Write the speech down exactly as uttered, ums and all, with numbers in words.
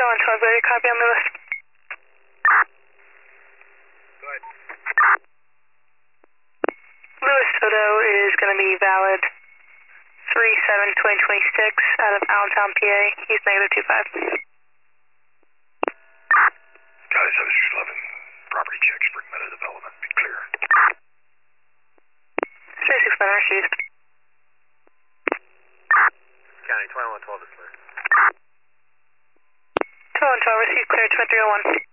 twenty-one twelve, ready, copy on Lewis. Go ahead. Lewis Soto is going to be valid three seven twenty twenty-six out of Allentown, P A. He's negative two five. Guys, seven street eleven. Property check, spring meta development. Be clear. thirty-six minutes used. County twenty-one twelve is clear. twenty-one twelve, received clear twenty-three oh one.